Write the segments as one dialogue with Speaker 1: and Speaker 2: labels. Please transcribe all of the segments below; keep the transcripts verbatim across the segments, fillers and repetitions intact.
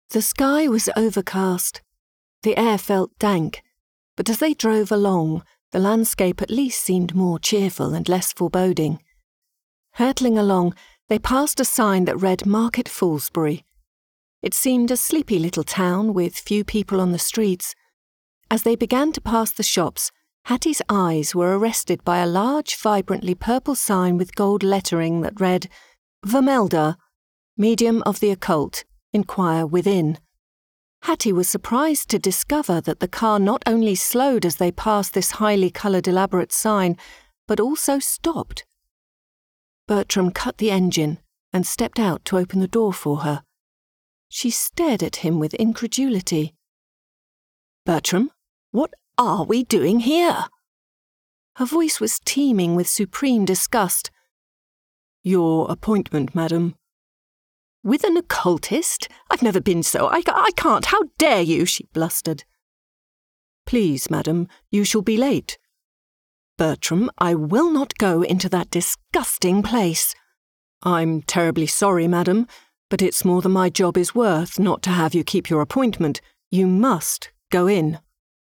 Speaker 1: The sky was overcast. The air felt dank, but as they drove along, the landscape at least seemed more cheerful and less foreboding. Hurtling along, they passed a sign that read Market Foulsbury. It seemed a sleepy little town with few people on the streets. As they began to pass the shops, Hattie's eyes were arrested by a large, vibrantly purple sign with gold lettering that read, Vermelda, Medium of the Occult, Inquire Within. Hattie was surprised to discover that the car not only slowed as they passed this highly coloured elaborate sign, but also stopped. Bertram cut the engine and stepped out to open the door for her. She stared at him with incredulity. "Bertram, what are we doing here?" Her voice was teeming with supreme disgust. "Your appointment, madam." "With an occultist? I've never been so. I, I can't. How dare you?" she blustered. "Please, madam, you shall be late." "Bertram, I will not go into that disgusting place." "I'm terribly sorry, madam, but it's more than my job is worth not to have you keep your appointment. You must go in."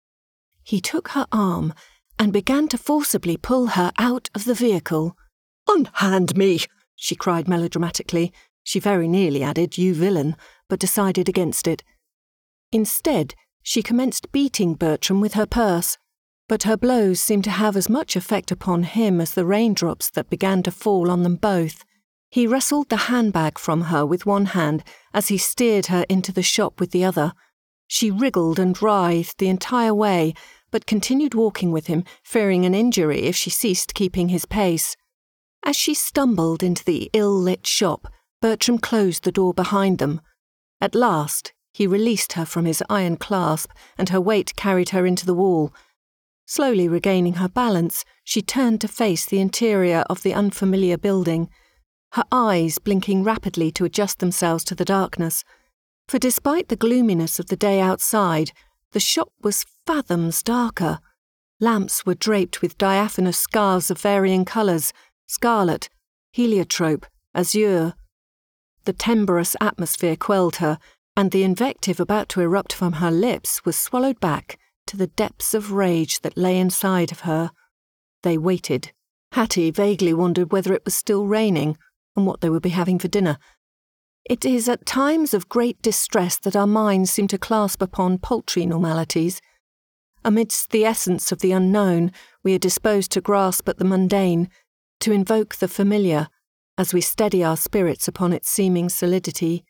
Speaker 1: He took her arm and began to forcibly pull her out of the vehicle. "Unhand me!" she cried melodramatically. She very nearly added, "You villain," but decided against it. Instead, she commenced beating Bertram with her purse, but her blows seemed to have as much effect upon him as the raindrops that began to fall on them both. He wrestled the handbag from her with one hand as he steered her into the shop with the other. She wriggled and writhed the entire way, but continued walking with him, fearing an injury if she ceased keeping his pace. As she stumbled into the ill-lit shop, Bertram closed the door behind them. At last, he released her from his iron clasp, and her weight carried her into the wall. Slowly regaining her balance, she turned to face the interior of the unfamiliar building, her eyes blinking rapidly to adjust themselves to the darkness. For despite the gloominess of the day outside, the shop was fathoms darker. Lamps were draped with diaphanous scarves of varying colours, scarlet, heliotrope, azure. The timbrous atmosphere quelled her, and the invective about to erupt from her lips was swallowed back to the depths of rage that lay inside of her. They waited. Hattie vaguely wondered whether it was still raining, and what they would be having for dinner. It is at times of great distress that our minds seem to clasp upon paltry normalities. Amidst the essence of the unknown, we are disposed to grasp at the mundane, to invoke the familiar, as we steady our spirits upon its seeming solidity.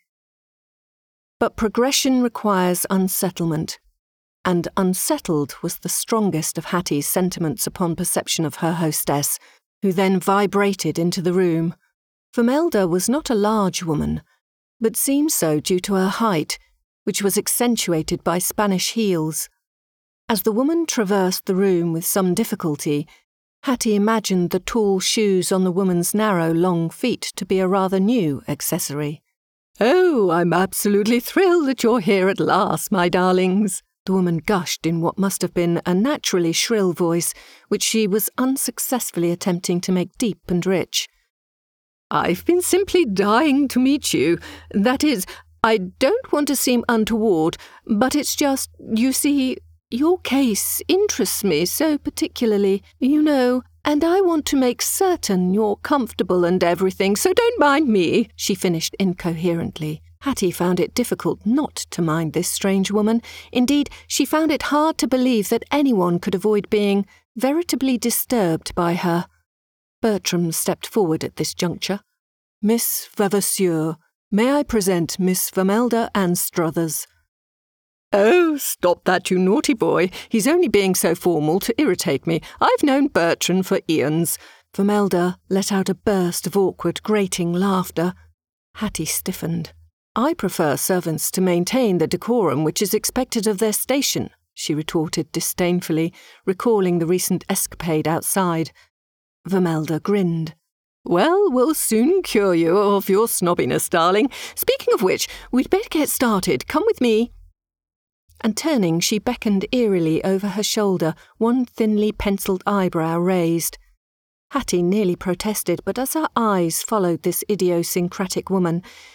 Speaker 1: But progression requires unsettlement, and unsettled was the strongest of Hattie's sentiments upon perception of her hostess, who then vibrated into the room. Vermelda was not a large woman, but seemed so due to her height, which was accentuated by Spanish heels. As the woman traversed the room with some difficulty, Hattie imagined the tall shoes on the woman's narrow, long feet to be a rather new accessory. "Oh, I'm absolutely thrilled that you're here at last, my darlings," the woman gushed in what must have been a naturally shrill voice, which she was unsuccessfully attempting to make deep and rich. "I've been simply dying to meet you. That is, I don't want to seem untoward, but it's just, you see, your case interests me so particularly, you know, and I want to make certain you're comfortable and everything, so don't mind me," she finished incoherently. Hattie found it difficult not to mind this strange woman. Indeed, she found it hard to believe that anyone could avoid being veritably disturbed by her. Bertram stepped forward at this juncture. "Miss Vavasseur, may I present Miss Vermelda Anstruthers?" "Oh, stop that, you naughty boy. He's only being so formal to irritate me. I've known Bertram for eons." Vermelda let out a burst of awkward, grating laughter. Hattie stiffened. "I prefer servants to maintain the decorum which is expected of their station," she retorted disdainfully, recalling the recent escapade outside. Vermelda grinned. "Well, we'll soon cure you of your snobbiness, darling. Speaking of which, we'd better get started. Come with me." And turning, she beckoned eerily over her shoulder, one thinly pencilled eyebrow raised. Hattie nearly protested, but as her eyes followed this idiosyncratic woman,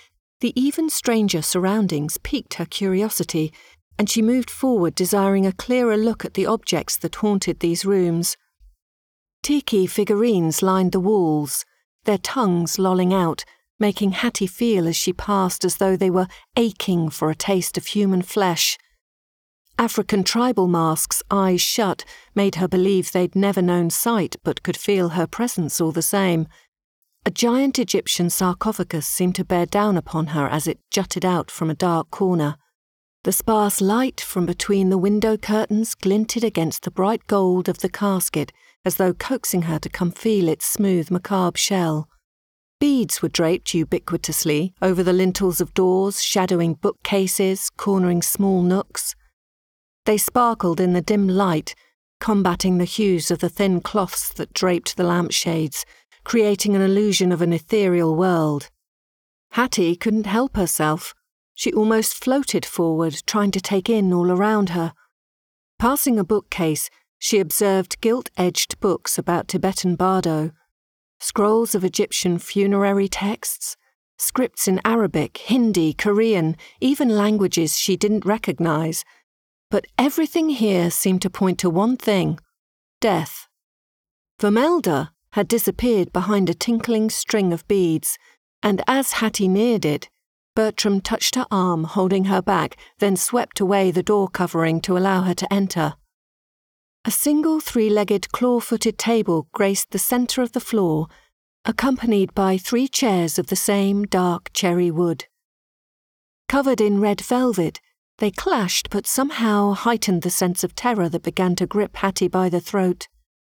Speaker 1: The even stranger surroundings piqued her curiosity, and she moved forward, desiring a clearer look at the objects that haunted these rooms. Tiki figurines lined the walls, their tongues lolling out, making Hattie feel as she passed as though they were aching for a taste of human flesh. African tribal masks, eyes shut, made her believe they'd never known sight but could feel her presence all the same. A giant Egyptian sarcophagus seemed to bear down upon her as it jutted out from a dark corner. The sparse light from between the window curtains glinted against the bright gold of the casket, as though coaxing her to come feel its smooth, macabre shell. Beads were draped ubiquitously over the lintels of doors, shadowing bookcases, cornering small nooks. They sparkled in the dim light, combating the hues of the thin cloths that draped the lampshades, creating an illusion of an ethereal world. Hattie couldn't help herself. She almost floated forward, trying to take in all around her. Passing a bookcase, she observed gilt-edged books about Tibetan Bardo, scrolls of Egyptian funerary texts, scripts in Arabic, Hindi, Korean, even languages she didn't recognize. But everything here seemed to point to one thing: death. Vermelda had disappeared behind a tinkling string of beads, and as Hattie neared it, Bertram touched her arm, holding her back, then swept away the door covering to allow her to enter. A single three-legged claw-footed table graced the centre of the floor, accompanied by three chairs of the same dark cherry wood. Covered in red velvet, they clashed but somehow heightened the sense of terror that began to grip Hattie by the throat.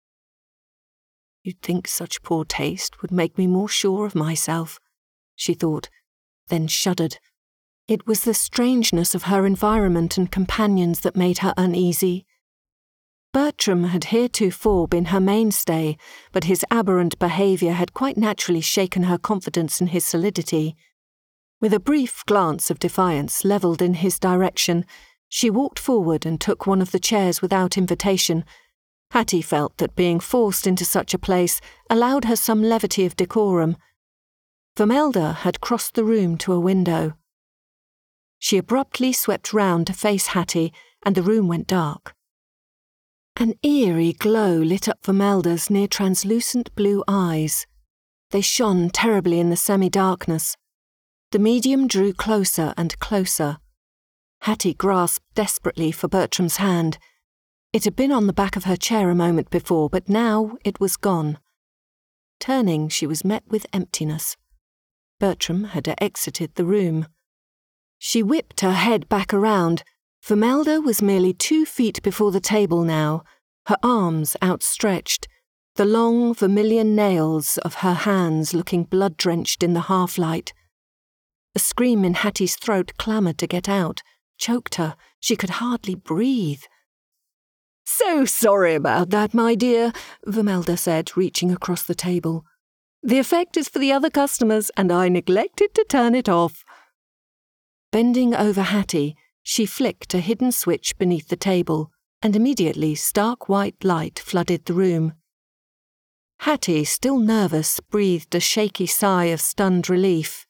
Speaker 1: "You'd think such poor taste would make me more sure of myself," she thought, then shuddered. It was the strangeness of her environment and companions that made her uneasy. Bertram had heretofore been her mainstay, but his aberrant behaviour had quite naturally shaken her confidence in his solidity. With a brief glance of defiance levelled in his direction, she walked forward and took one of the chairs without invitation. Hattie felt that being forced into such a place allowed her some levity of decorum. Vermelda had crossed the room to a window. She abruptly swept round to face Hattie, and the room went dark. An eerie glow lit up Vermelda's near-translucent blue eyes. They shone terribly in the semi-darkness. The medium drew closer and closer. Hattie grasped desperately for Bertram's hand. It had been on the back of her chair a moment before, but now it was gone. Turning, she was met with emptiness. Bertram had exited the room. She whipped her head back around. Vermelda was merely two feet before the table now, her arms outstretched, the long vermilion nails of her hands looking blood-drenched in the half-light. A scream in Hattie's throat clamoured to get out, choked her. She could hardly breathe. "So sorry about that, my dear," Vermelda said, reaching across the table. "The effect is for the other customers, and I neglected to turn it off." Bending over Hattie, she flicked a hidden switch beneath the table, and immediately stark white light flooded the room. Hattie, still nervous, breathed a shaky sigh of stunned relief.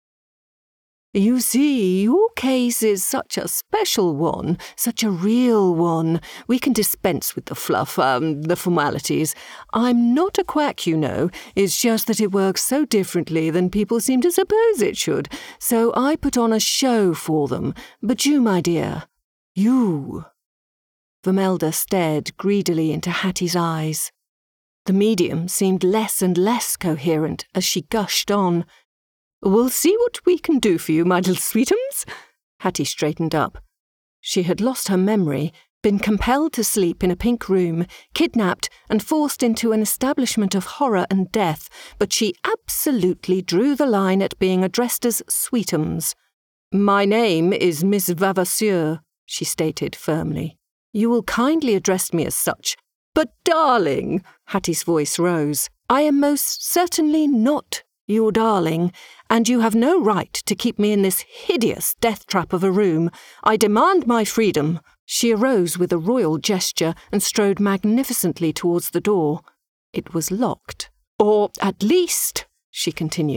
Speaker 1: "You see, your case is such a special one, such a real one. We can dispense with the fluff, um, the formalities. I'm not a quack, you know. It's just that it works so differently than people seem to suppose it should. So I put on a show for them. But you, my dear, you..." Vermelda stared greedily into Hattie's eyes. The medium seemed less and less coherent as she gushed on. "We'll see what we can do for you, my little sweetums." Hattie straightened up. She had lost her memory, been compelled to sleep in a pink room, kidnapped and forced into an establishment of horror and death, but she absolutely drew the line at being addressed as sweetums. "My name is Miss Vavasseur," she stated firmly. "You will kindly address me as such." "But, darling," Hattie's voice rose, "I am most certainly not your darling, and you have no right to keep me in this hideous death-trap of a room. I demand my freedom." She arose with a royal gesture and strode magnificently towards the door. It was locked. "Or, at least," she continued,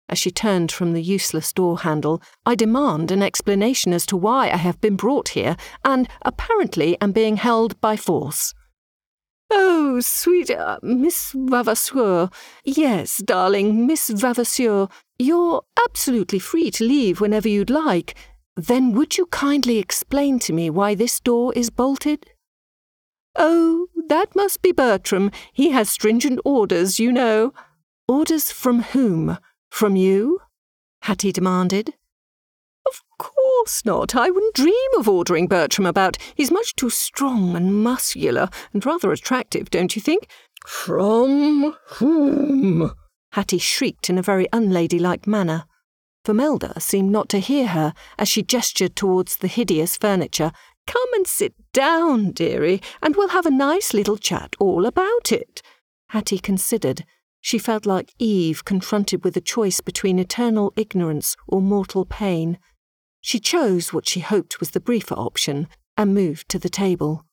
Speaker 1: as she turned from the useless door handle. "I demand an explanation as to why I have been brought here, and apparently am being held by force." "Oh, sweet uh, Miss Vavasour. Yes, darling, Miss Vavasour. You're absolutely free to leave whenever you'd like. Then would you kindly explain to me why this door is bolted?" "Oh, that must be Bertram. He has stringent orders, you know." "Orders from whom? From you?" Hattie demanded. "Of course not. I wouldn't dream of ordering Bertram about. He's much too strong and muscular, and rather attractive, don't you think?" "From whom?" Hattie shrieked in a very unladylike manner. Vermelda seemed not to hear her as she gestured towards the hideous furniture. "Come and sit down, dearie, and we'll have a nice little chat all about it." Hattie considered. She felt like Eve confronted with a choice between eternal ignorance or mortal pain. She chose what she hoped was the briefer option and moved to the table.